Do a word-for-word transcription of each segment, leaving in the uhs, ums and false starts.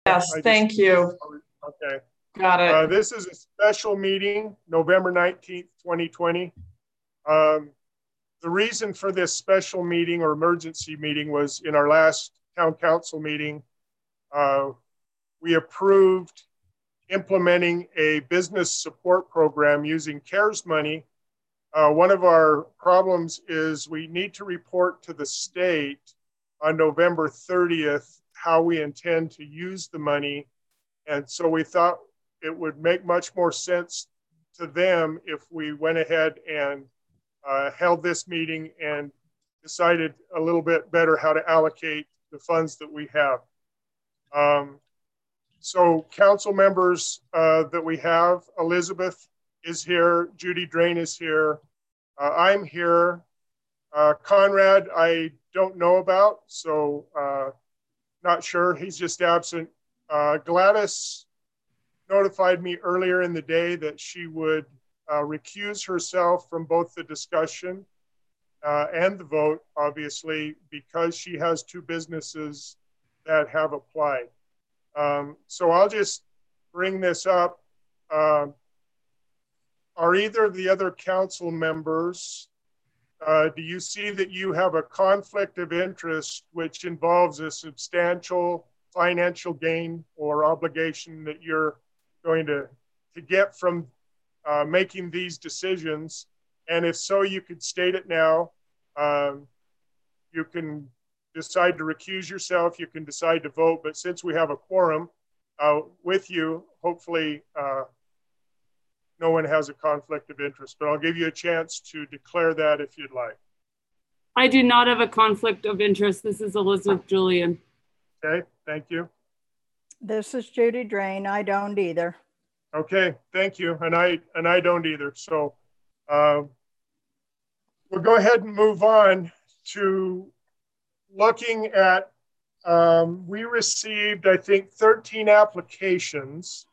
Yes, I thank just, you. okay. Got Uh, it. this is a special meeting, November nineteenth, twenty twenty. Um, the reason for this special meeting or emergency meeting was in our last town council meeting, uh, we approved implementing a business support program using CARES money. Uh, one of our problems is we need to report to the state on November thirtieth how we intend to use the money. And so we thought it would make much more sense to them if we went ahead and uh, held this meeting and decided a little bit better how to allocate the funds that we have. Um, so council members uh, that we have, Elizabeth is here, Judy Drain is here, uh, I'm here, uh, Conrad I don't know about, so uh, not sure, he's just absent. Uh, Gladys notified me earlier in the day that she would uh, recuse herself from both the discussion uh, and the vote, obviously, because she has two businesses that have applied. Um, so I'll just bring this up. Uh, are either of the other council members, uh, do you see that you have a conflict of interest which involves a substantial financial gain or obligation that you're going to, to get from uh, making these decisions? And if so, you could state it now. Um, you can decide to recuse yourself, you can decide to vote, but since we have a quorum uh, with you, hopefully uh, no one has a conflict of interest, but I'll give you a chance to declare that if you'd like. I do not have a conflict of interest. This is Elizabeth Julian. Okay, thank you. This is Judy Drain. I don't either. Okay, thank you. And I and I don't either. So uh, we'll go ahead and move on to looking at, um, we received, I think, thirteen applications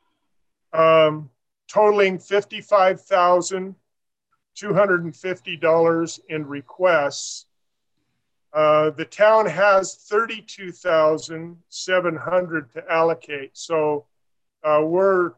um, totaling fifty-five thousand two hundred fifty dollars in requests. Uh, the town has thirty-two thousand seven hundred to allocate. So uh, we're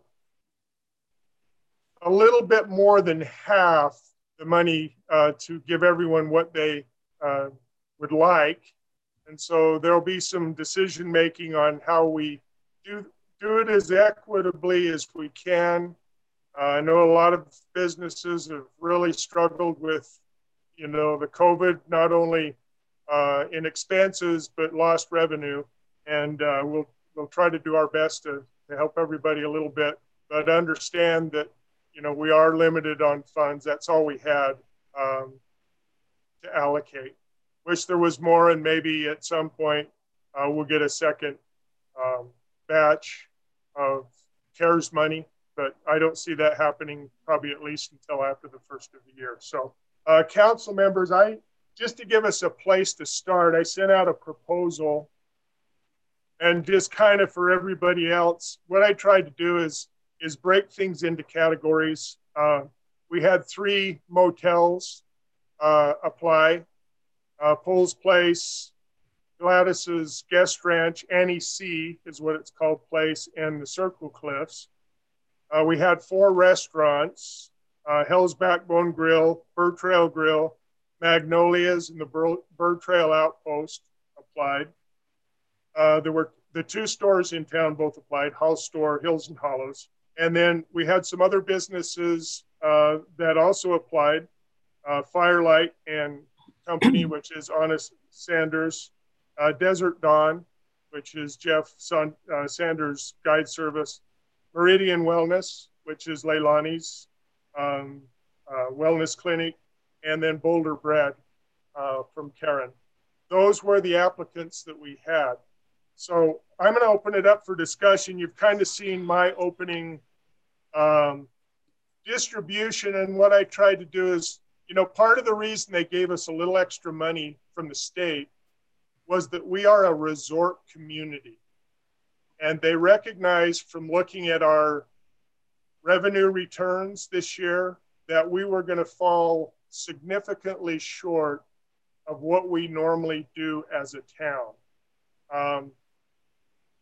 a little bit more than half the money uh, to give everyone what they uh, would like. And so there'll be some decision making on how we do, do it as equitably as we can. Uh, I know a lot of businesses have really struggled with, you know, the COVID, not only uh, in expenses, but lost revenue. And uh, we'll, we'll try to do our best to, to help everybody a little bit, but understand that, you know, we are limited on funds. That's all we had um, to allocate. Wish there was more, and maybe at some point uh, we'll get a second um, batch of CARES money, but I don't see that happening probably at least until after the first of the year. So uh, council members, I just to give us a place to start, I sent out a proposal, and just kind of for everybody else, what I tried to do is is break things into categories. Uh, we had three motels uh, apply, uh, Pole's Place, Gladys's Guest Ranch, Annie C is what it's called, place, and the Circle Cliffs. Uh, we had four restaurants, uh, Hell's Backbone Grill, Bird Trail Grill, Magnolias, and the Bird, Bird Trail Outpost applied. Uh, there were the two stores in town both applied, House Store, Hills and Hollows. And then we had some other businesses uh, that also applied, uh, Firelight and Company, which is Honest Sanders, uh, Desert Dawn, which is Jeff Son, uh, Sanders' guide service, Meridian Wellness, which is Leilani's um, uh, wellness clinic, and then Boulder Bread uh, from Karen. Those were the applicants that we had. So I'm going to open it up for discussion. You've kind of seen my opening um, distribution, and what I tried to do is, you know, part of the reason they gave us a little extra money from the state was that we are a resort community. And they recognized from looking at our revenue returns this year that we were going to fall significantly short of what we normally do as a town. Um,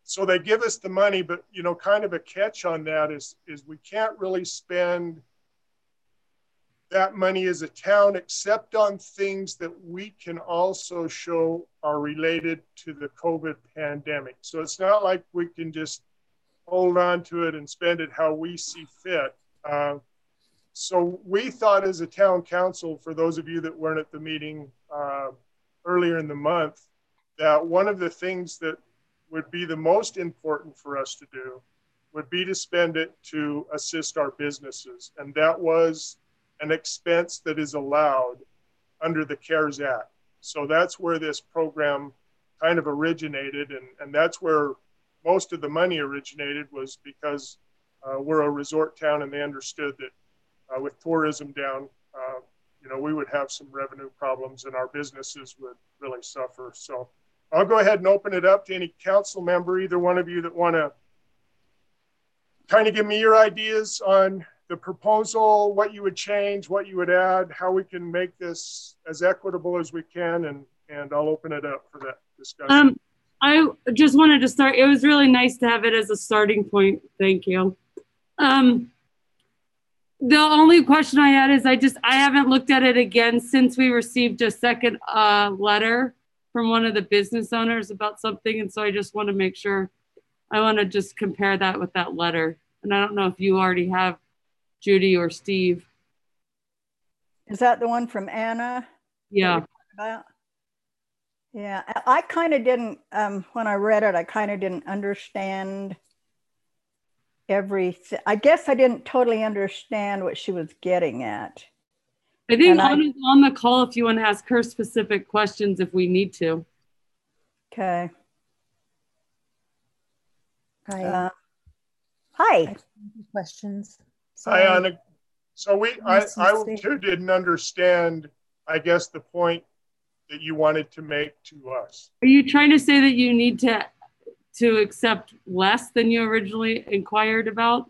so they give us the money, but, you know, kind of a catch on that is, is we can't really spend that money as a town except on things that we can also show are related to the COVID pandemic. So it's not like we can just hold on to it and spend it how we see fit. Uh, so we thought as a town council, for those of you that weren't at the meeting uh, earlier in the month, that one of the things that would be the most important for us to do would be to spend it to assist our businesses. And that was an expense that is allowed under the CARES Act. So that's where this program kind of originated. And, and that's where most of the money originated, was because uh, we're a resort town and they understood that uh, with tourism down, uh, you know, we would have some revenue problems and our businesses would really suffer. So I'll go ahead and open it up to any council member, either one of you that want to kind of give me your ideas on the proposal, what you would change, what you would add, how we can make this as equitable as we can, and, and I'll open it up for that discussion. Um, I just wanted to start. It was really nice to have it as a starting point. Thank you. Um, the only question I had is I just, I haven't looked at it again since we received a second uh, letter from one of the business owners about something. And so I just want to make sure, I want to just compare that with that letter. And I don't know if you already have, Judy or Steve. Is that the one from Anna? Yeah. Yeah, I, I kind of didn't, um, when I read it, I kind of didn't understand everything. I guess I didn't totally understand what she was getting at. I think And Anna's I, on the call if you want to ask her specific questions if we need to. Okay. Hi. Uh, hi. Questions. Hi, Anna. So we, I, I too didn't understand, I guess, the point that you wanted to make to us. Are you trying to say that you need to to accept less than you originally inquired about?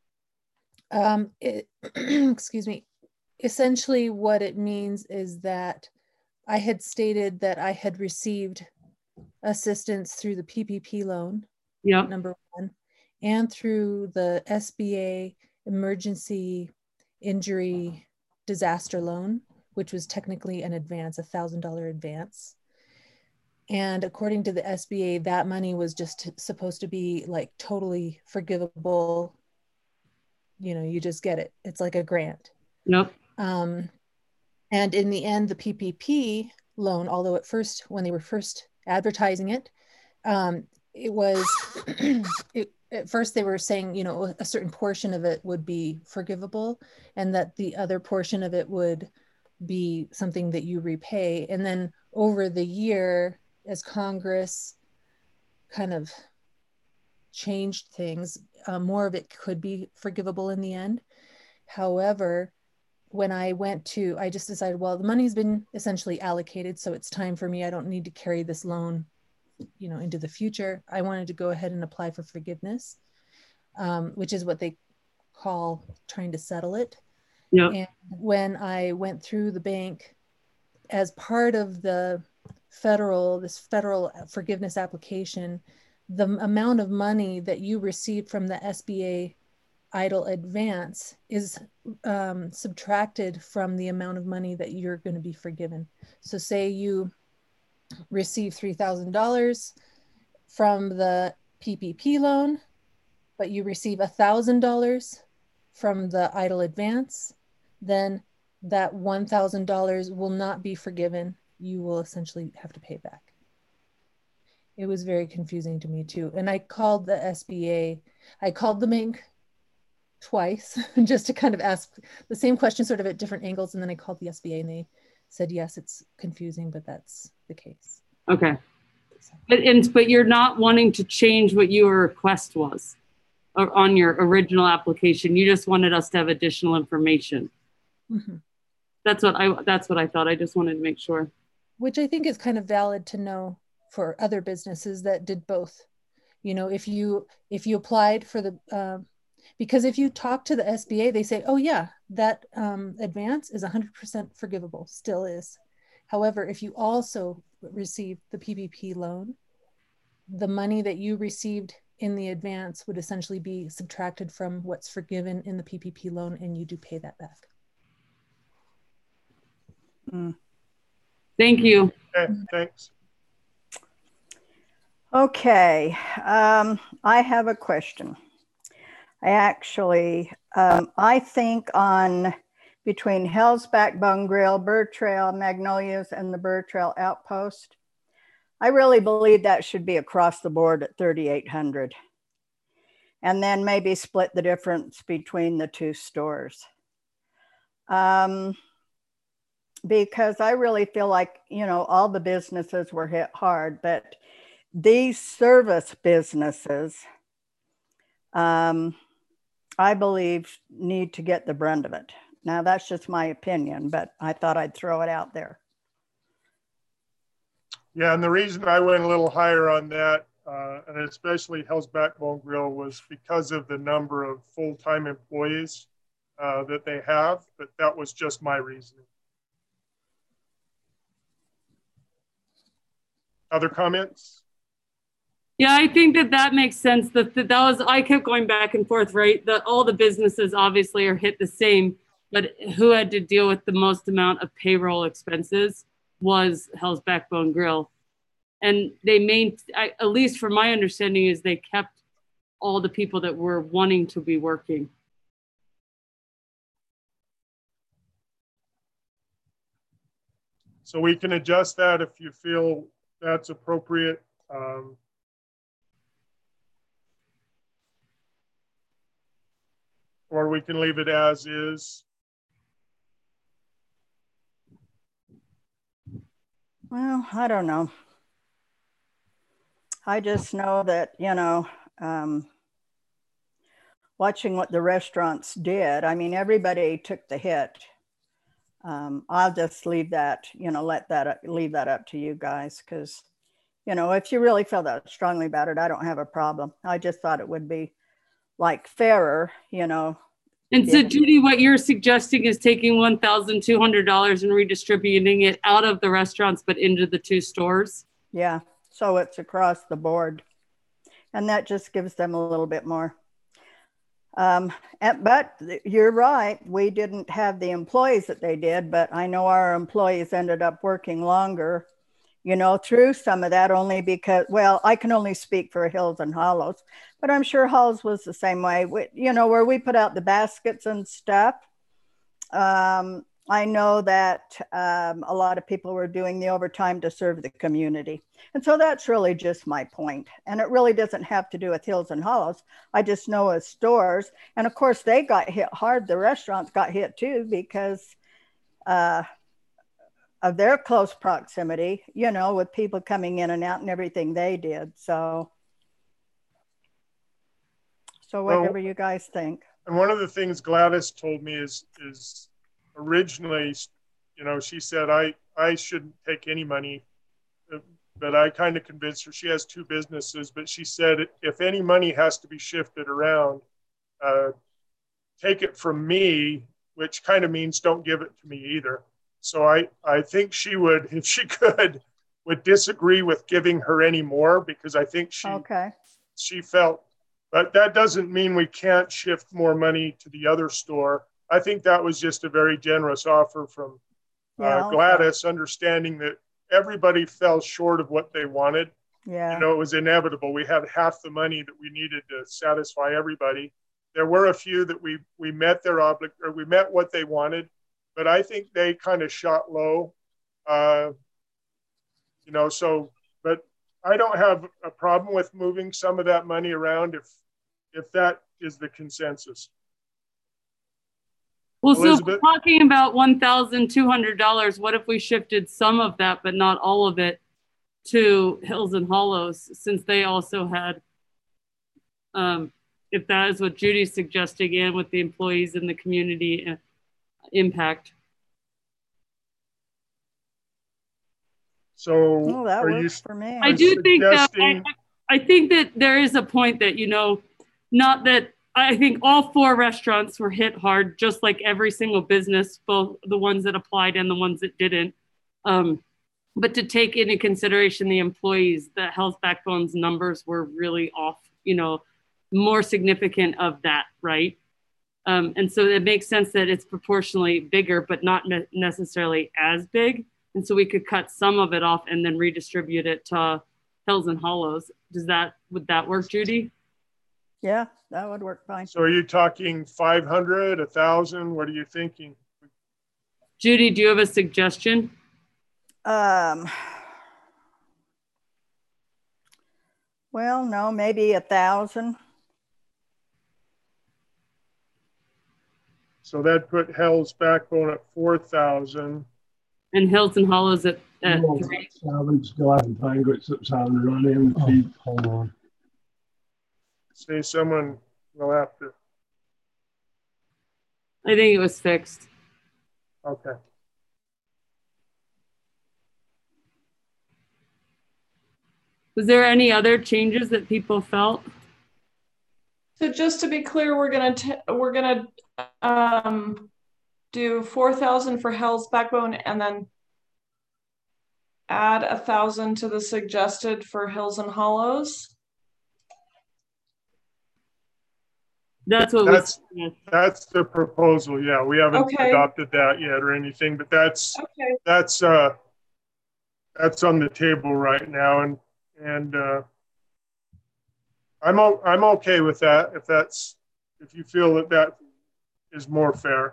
Um, it, excuse me. Essentially, what it means is that I had stated that I had received assistance through the P P P loan, yep. number one, and through the S B A emergency injury disaster loan, which was technically an advance, a thousand dollar advance. And according to the S B A, that money was just supposed to be like totally forgivable. You know, you just get it. It's like a grant. Yep. Um, and in the end, the P P P loan, although at first, when they were first advertising it, um, it was, it, at first they were saying, you know, a certain portion of it would be forgivable and that the other portion of it would be something that you repay. And then over the year, as Congress kind of changed things, uh, more of it could be forgivable in the end. However, when I went to, I just decided, well, the money's been essentially allocated, so it's time for me. I don't need to carry this loan, you know, into the future. I wanted to go ahead and apply for forgiveness, um, which is what they call trying to settle it. Yep. And when I went through the bank as part of the federal, this federal forgiveness application, the amount of money that you received from the S B A idle advance is um, subtracted from the amount of money that you're going to be forgiven. So say you receive three thousand dollars from the P P P loan, but you receive one thousand dollars from the idle advance, then that one thousand dollars will not be forgiven. You will essentially have to pay back. It was very confusing to me too. And I called the S B A, I called the bank twice just to kind of ask the same question sort of at different angles. And then I called the S B A and they said, yes, it's confusing, but that's the case. Okay. But, and, but you're not wanting to change what your request was or on your original application. You just wanted us to have additional information. Mm-hmm. That's what I, that's what I thought. I just wanted to make sure. Which I think is kind of valid to know for other businesses that did both. You know, if you, if you applied for the, um, because if you talk to the S B A, they say, oh yeah, that um, advance is one hundred percent forgivable, still is. However, if you also receive the P P P loan, the money that you received in the advance would essentially be subtracted from what's forgiven in the P P P loan, and you do pay that back. Mm. Thank you. Okay, thanks. Okay, um, I have a question. I actually, um, I think on between Hell's Backbone Grill, Bird Trail, Magnolias, and the Bird Trail Outpost, I really believe that should be across the board at thirty-eight hundred. And then maybe split the difference between the two stores. Um, because I really feel like, you know, all the businesses were hit hard, but these service businesses, um, I believe, need to get the brunt of it. Now, that's just my opinion, but I thought I'd throw it out there. Yeah, and the reason I went a little higher on that, uh, and especially Hell's Backbone Grill, was because of the number of full-time employees uh, that they have, but that was just my reasoning. Other comments? Yeah, I think that that makes sense. That that was, I kept going back and forth, right? That all the businesses obviously are hit the same, but who had to deal with the most amount of payroll expenses was Hell's Backbone Grill. And they main, I, at least from my understanding, is they kept all the people that were wanting to be working. So we can adjust that if you feel that's appropriate. Um, or we can leave it as is. Well, I don't know. I just know that, you know, um, watching what the restaurants did, I mean, everybody took the hit. Um, I'll just leave that, you know, let that, leave that up to you guys. Cause, you know, if you really feel that strongly about it, I don't have a problem. I just thought it would be like fairer, you know. And so, Judy, what you're suggesting is taking one thousand two hundred dollars and redistributing it out of the restaurants, but into the two stores? Yeah, so it's across the board. And that just gives them a little bit more. Um, and, but you're right, we didn't have the employees that they did, but I know our employees ended up working longer, you know, through some of that, only because, well, I can only speak for Hills and Hollows, but I'm sure Halls was the same way. We, you know, where we put out the baskets and stuff. Um, I know that um, a lot of people were doing the overtime to serve the community. And so that's really just my point. And it really doesn't have to do with Hills and Hollows. I just know as stores, and of course they got hit hard. The restaurants got hit too because uh, of their close proximity, you know, with people coming in and out and everything they did. So, so whatever well, you guys think. And one of the things Gladys told me is, is originally, you know, she said, I, I shouldn't take any money, but I kind of convinced her. She has two businesses, but she said, if any money has to be shifted around, uh, take it from me, which kind of means don't give it to me either. So I, I think she would, if she could, would disagree with giving her any more, because I think she, okay. she felt, but that doesn't mean we can't shift more money to the other store. I think that was just a very generous offer from yeah, uh, Gladys, okay. understanding that everybody fell short of what they wanted. Yeah. You know, it was inevitable. We had half the money that we needed to satisfy everybody. There were a few that we we met their oblig or we met what they wanted, but I think they kind of shot low. Uh, you know, so but I don't have a problem with moving some of that money around if if that is the consensus. Well, Elizabeth? So talking about one thousand two hundred dollars, what if we shifted some of that, but not all of it, to Hills and Hollows, since they also had, um, if that is what Judy's suggesting, and with the employees and the community impact. So well, that are works you for me. I do think that, I, I think that there is a point that, you know, not that, I think all four restaurants were hit hard, just like every single business, both the ones that applied and the ones that didn't. Um, but to take into consideration the employees, the health backbone's numbers were really off, you know, more significant of that, right? Um, and so it makes sense that it's proportionally bigger, but not ne- necessarily as big. And so we could cut some of it off and then redistribute it to Hills and Hollows. Does that, would that work, Judy? Yeah, that would work fine. So are you talking five hundred, a thousand? What are you thinking? Judy, do you have a suggestion? Um, well, no, maybe a thousand. So that put Hell's Backbone at four thousand. And Hills and Hollows at, at No, three. salvage, still haven't time got some sound run in. Oh, hold on. Say someone will have to. I think it was fixed. Okay. Was there any other changes that people felt? So just to be clear, we're gonna t- we're gonna um, do four thousand for Hell's Backbone, and then add a thousand to the suggested for Hills and Hollows. That's what That's we said. that's the proposal. Yeah, we haven't Okay. adopted that yet or anything, but that's Okay. that's uh that's on the table right now, and and uh, I'm o- I'm okay with that if that's if you feel that that is more fair.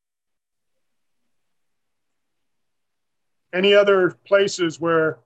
Any other places where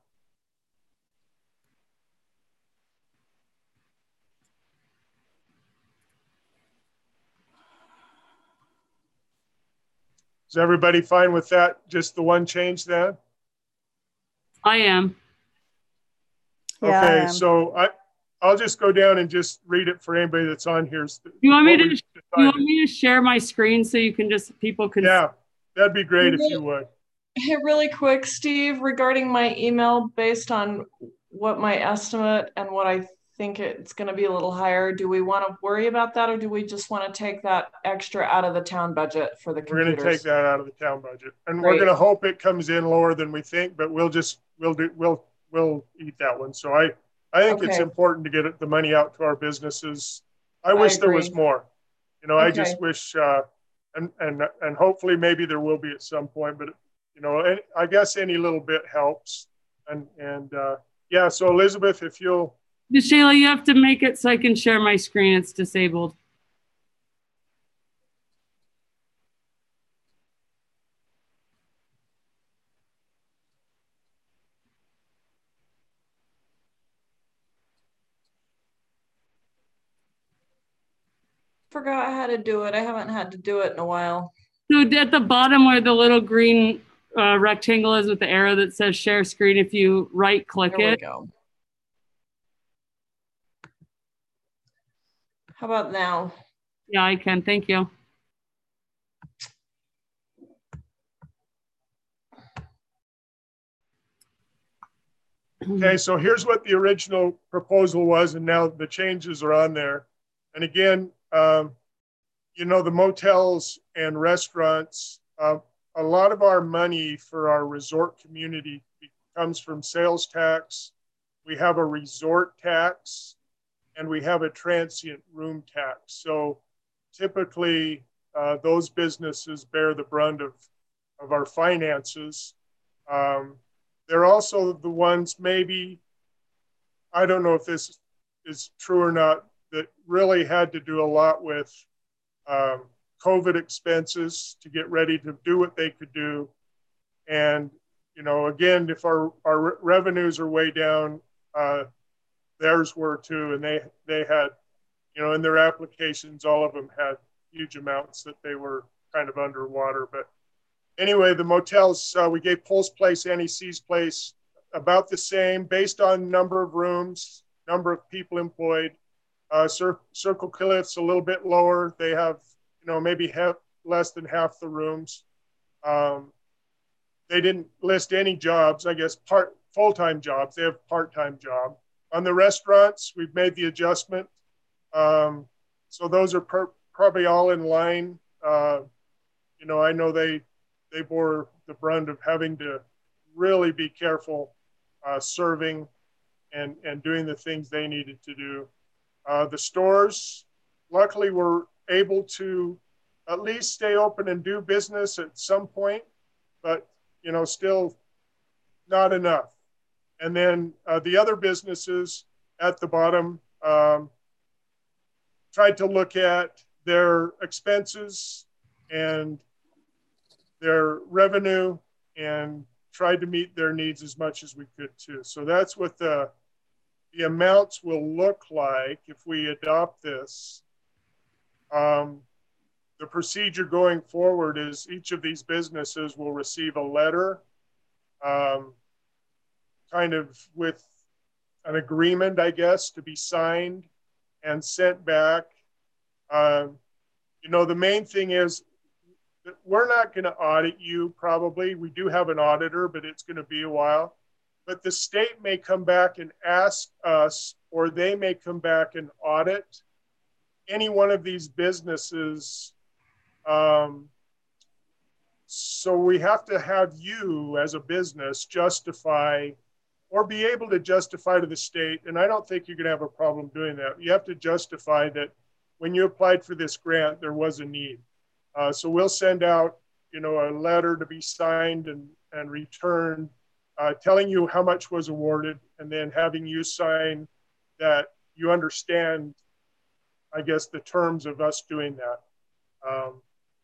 is everybody fine with that? Just the one change then? I am. Yeah, I Okay, am. so I I'll just go down and just read it for anybody that's on here. You want me What to? we've Do you want decided. me to share my screen so you can just people can? Yeah, that'd be great if you would. Hey, really quick, Steve, regarding my email, based on what my estimate and what I think it's going to be a little higher, do we want to worry about that, or do we just want to take that extra out of the town budget for the We're going computers? to take that out of the town budget, and we're Great. going to hope it comes in lower than we think. But we'll just we'll do we'll we'll eat that one. So I I think it's Okay. important to get it- the money out to our businesses. I I wish there was agree. more. You know, I Okay. just wish, uh, and and and hopefully maybe there will be at some point. But you know, and I guess any little bit helps. And and uh, yeah. So Elizabeth, if you'll. Shayla, you have to make it so I can share my screen. It's disabled. Forgot how to do it. I haven't had to do it in a while. So at the bottom where the little green uh, rectangle is with the arrow that says share screen, if you right click There we it, go. How about now? yeah, I can. Thank you. Okay, so here's what the original proposal was, and now the changes are on there. And again, um, you know, the motels and restaurants, uh, a lot of our money for our resort community comes from sales tax. We have a resort tax, and we have a transient room tax. So typically, uh, those businesses bear the brunt of, of our finances. Um, They're also the ones, maybe, I don't know if this is true or not, that really had to do a lot with um, COVID expenses to get ready to do what they could do. And, you know, again, if our, our revenues are way down, uh, theirs were too. And they, they had, you know, in their applications, all of them had huge amounts that they were kind of underwater. But anyway, the motels, uh, we gave Pulse Place, N E C's Place about the same based on number of rooms, number of people employed. Uh, Cir- Circle Cliff's a little bit lower. They have, you know, maybe half, less than half the rooms. Um, they didn't list any jobs, I guess, part full-time jobs. They have part-time job. On the restaurants, we've made the adjustment. Um, so those are per- probably all in line. Uh, you know, I know they, they bore the brunt of having to really be careful uh, serving and, and doing the things they needed to do. Uh, the stores, luckily, were able to at least stay open and do business at some point, but, you know, still not enough. And then uh, the other businesses at the bottom um, tried to look at their expenses and their revenue and tried to meet their needs as much as we could too. So that's what the, the amounts will look like if we adopt this. Um, the procedure going forward is each of these businesses will receive a letter um, kind of with an agreement, I guess, to be signed and sent back. Um, you know, the main thing is that we're not going to audit you probably. We do have an auditor, but it's going to be a while. But the state may come back and ask us, or they may come back and audit any one of these businesses. Um, so we have to have you as a business justify or be able to justify to the state, and I don't think you're going to have a problem doing that. You have to justify that when you applied for this grant, there was a need. Uh, so we'll send out, you know, a letter to be signed and, and returned, uh, telling you how much was awarded, and then having you sign that you understand, I guess, the terms of us doing that. Um,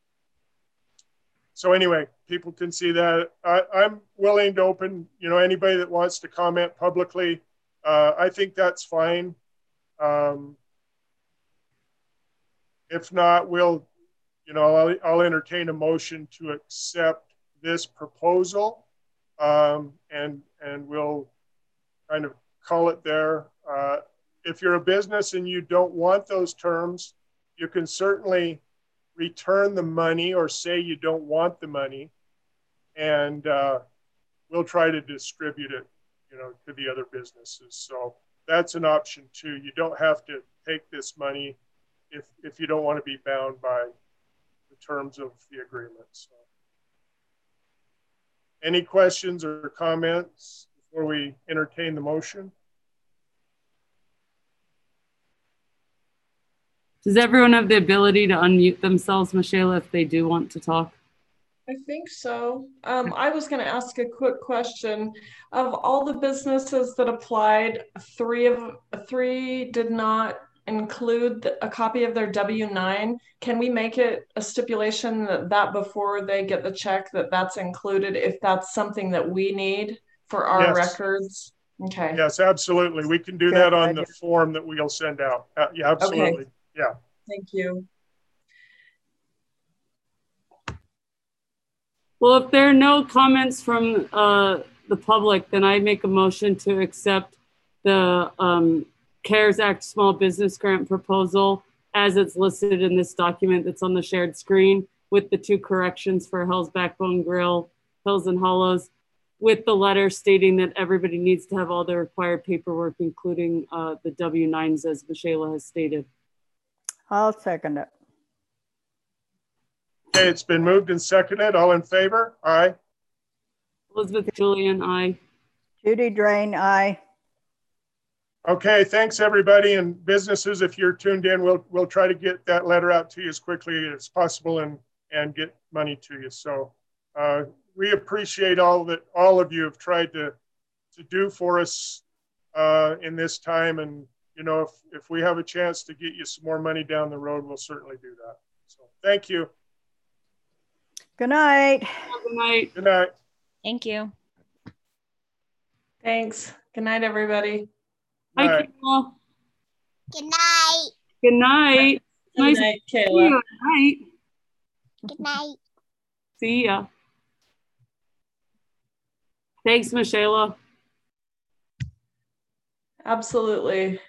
so anyway, people can see that. I, I'm willing to open, you know, anybody that wants to comment publicly. Uh, I think that's fine. Um, if not, we'll, you know, I'll, I'll entertain a motion to accept this proposal, um, and, and we'll kind of call it there. Uh, if you're a business and you don't want those terms, you can certainly return the money or say you don't want the money, and uh, we'll try to distribute it, you know, to the other businesses. So that's an option too. You don't have to take this money if, if you don't want to be bound by the terms of the agreement. So, any questions or comments before we entertain the motion? Does everyone have the ability to unmute themselves, Michaela, if they do want to talk? I think so. Um, I was going to ask a quick question. Of all the businesses that applied, three of three did not include a copy of their W nine. Can we make it a stipulation that, that before they get the check, that that's included if that's something that we need for our Yes. records? Okay. Yes, absolutely. We can do Good that on idea. the form that we'll send out. Uh, yeah, absolutely. Okay. Yeah. Thank you. Well, if there are no comments from uh, the public, then I make a motion to accept the um, CARES Act Small Business Grant proposal as it's listed in this document that's on the shared screen, with the two corrections for Hell's Backbone Grill, Hills and Hollows, with the letter stating that everybody needs to have all the required paperwork, including uh, the W nines, as Michaela has stated. I'll second it. Okay, it's been moved and seconded. All in favor? Aye. Elizabeth Julian, aye. Judy Drain, aye. Okay, thanks everybody, and businesses, if you're tuned in, we'll we'll try to get that letter out to you as quickly as possible and and get money to you. So uh, we appreciate all that all of you have tried to to do for us uh, in this time, and you know, if if we have a chance to get you some more money down the road, we'll certainly do that. So thank you. Good night. Good night. Good night. Thank you. Thanks. Good night, everybody. Hi, Night. Kayla. Good night. Good night. Good Nice night, to see Kayla. you. Night. Good night. See ya. Thanks, Michaela. Absolutely.